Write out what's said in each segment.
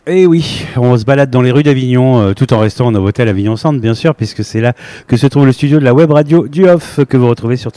Et oui, on se balade dans les rues d'Avignon, tout en restant en Novotel Avignon Centre, bien sûr, puisque c'est là que se trouve le studio de la web radio du Off, que vous retrouvez sur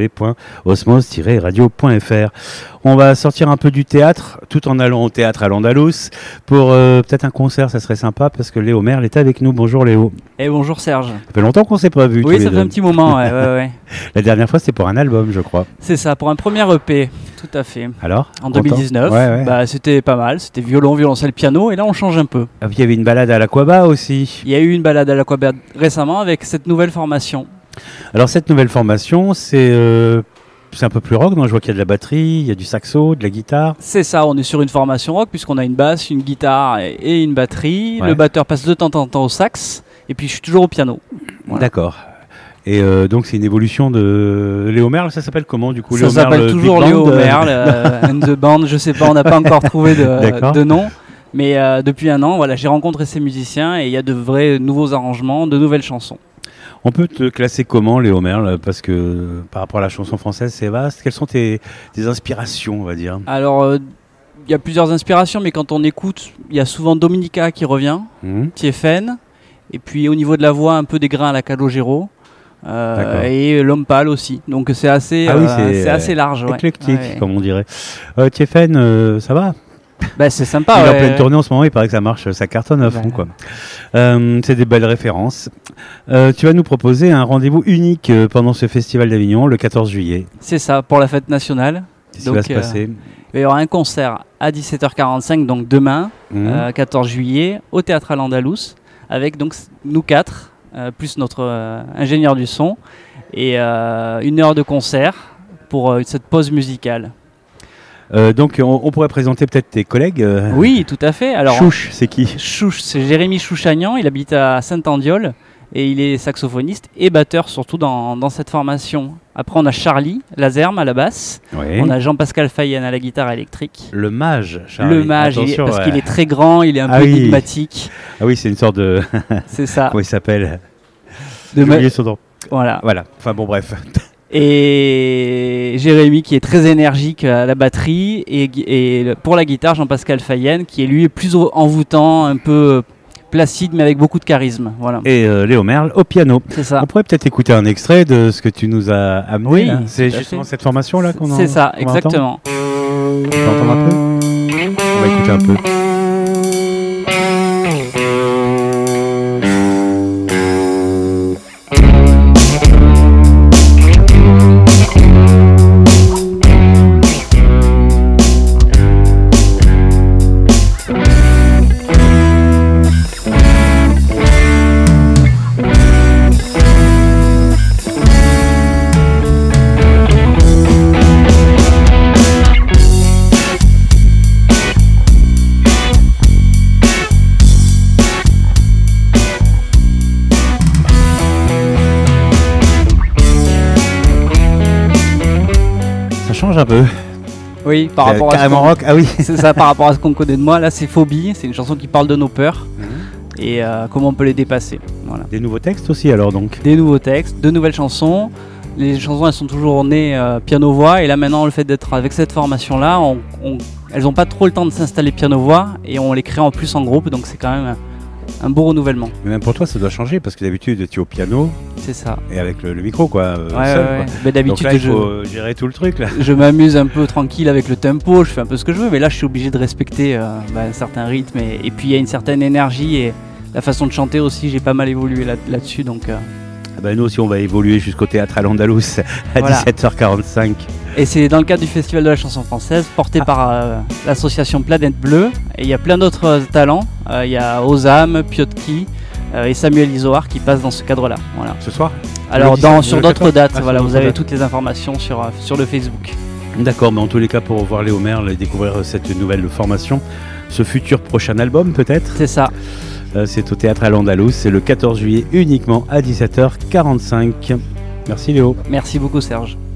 www.osmos-radio.fr. On va sortir un peu du théâtre, tout en allant au théâtre à l'Andalous, pour peut-être un concert, ça serait sympa, parce que Léo Merle est avec nous. Bonjour Léo. Et bonjour Serge. Ça fait longtemps qu'on ne s'est pas vu. Oui, ça fait un petit moment, ouais. La dernière fois, c'était pour un album, je crois. C'est ça, pour un premier EP, tout à fait. Alors en 2019, ouais. C'était pas mal, c'était violon, violoncelle, piano, et là on change un peu. Il y avait une balade à l'Aquaba aussi. Il y a eu une balade à l'Aquaba récemment avec cette nouvelle formation. Alors cette nouvelle formation, c'est un peu plus rock, non ? Je vois qu'il y a de la batterie, il y a du saxo, de la guitare. C'est ça, on est sur une formation rock puisqu'on a une basse, une guitare et une batterie. Ouais. Le batteur passe de temps en temps au sax et puis je suis toujours au piano. Voilà. D'accord. Et donc c'est une évolution de Léo Merle, ça s'appelle comment du coup ? Ça s'appelle toujours Léo Merle, and the Band, je sais pas, on n'a pas encore trouvé de nom. Mais depuis un an, voilà, j'ai rencontré ces musiciens et il y a de vrais nouveaux arrangements, de nouvelles chansons. On peut te classer comment, Léo Merle ? Parce que par rapport à la chanson française, c'est vaste. Quelles sont tes inspirations, on va dire ? Alors, il y a plusieurs inspirations, mais quand on écoute, il y a souvent Dominica qui revient, Tiefen, et puis au niveau de la voix, un peu des grains à la Calogero, et L'Homme Pâle aussi. Donc c'est assez, assez large. Éclectique, comme on dirait. Tiefen, ça va ? C'est sympa. Il est en pleine tournée en ce moment, il paraît que ça marche, ça cartonne à fond, quoi. C'est des belles références. Tu vas nous proposer un rendez-vous unique pendant ce festival d'Avignon, le 14 juillet. C'est ça, pour la fête nationale. Qu'est-ce qui va se passer ? Il y aura un concert à 17h45, donc demain, 14 juillet, au Théâtre à l'Andalous, avec donc nous quatre, plus notre ingénieur du son, et 1 heure de concert pour cette pause musicale. Donc on pourrait présenter peut-être tes collègues. Oui, tout à fait. Alors, Chouch, c'est qui ? Chouch, c'est Jérémy Chouchagnan, il habite à Saint-Andiol et il est saxophoniste et batteur surtout dans cette formation. Après on a Charlie Lazerme à la basse, on a Jean-Pascal Fayenne à la guitare électrique. Le mage, Charlie. Le mage, parce qu'il est très grand, il est un peu énigmatique. Ah oui, c'est une sorte de... C'est ça. Comment il s'appelle ? J'ai oublié son nom. Voilà. Enfin bon, bref. Et Jérémy qui est très énergique à la batterie et pour la guitare Jean-Pascal Fayenne qui est lui plus envoûtant, un peu placide mais avec beaucoup de charisme. Voilà. Et Léo Merle au piano. C'est ça. On pourrait peut-être écouter un extrait de ce que tu nous as amené. Oui, là. C'est justement cette formation là qu'on C'est ça, exactement. On peut entendre un peu ? On va écouter un peu. Change un peu. Oui, par rapport carrément rock. Ah oui. C'est ça, par rapport à ce qu'on connaît de moi. Là, c'est Phobie. C'est une chanson qui parle de nos peurs et comment on peut les dépasser. Voilà. Des nouveaux textes aussi, alors donc. Des nouveaux textes, de nouvelles chansons. Les chansons, elles sont toujours nées piano-voix. Et là, maintenant, le fait d'être avec cette formation-là, elles n'ont pas trop le temps de s'installer piano-voix et on les crée en plus en groupe. Donc, c'est quand même un beau renouvellement. Mais même pour toi, ça doit changer parce que d'habitude, tu es au piano. C'est ça. Et avec le micro, quoi. Seul, quoi. Mais d'habitude, donc là, il faut gérer tout le truc, là. Je m'amuse un peu tranquille avec le tempo, je fais un peu ce que je veux, mais là, je suis obligé de respecter un certain rythme. Et puis, il y a une certaine énergie et la façon de chanter aussi, j'ai pas mal évolué là-dessus. Donc, nous aussi, on va évoluer jusqu'au Théâtre à l'Andalous à 17h45. Et c'est dans le cadre du Festival de la chanson française, porté par l'association Planète Bleue. Et il y a plein d'autres talents. Il y a Ozam, Piotki et Samuel Isoard qui passent dans ce cadre-là. Voilà. Ce soir ? Alors sur d'autres dates, vous avez toutes les informations sur le Facebook. D'accord, mais en tous les cas, pour voir Léo Merle et découvrir cette nouvelle formation, ce futur prochain album peut-être ? C'est ça. C'est au Théâtre à l'Andalous, c'est le 14 juillet uniquement à 17h45. Merci Léo. Merci beaucoup Serge.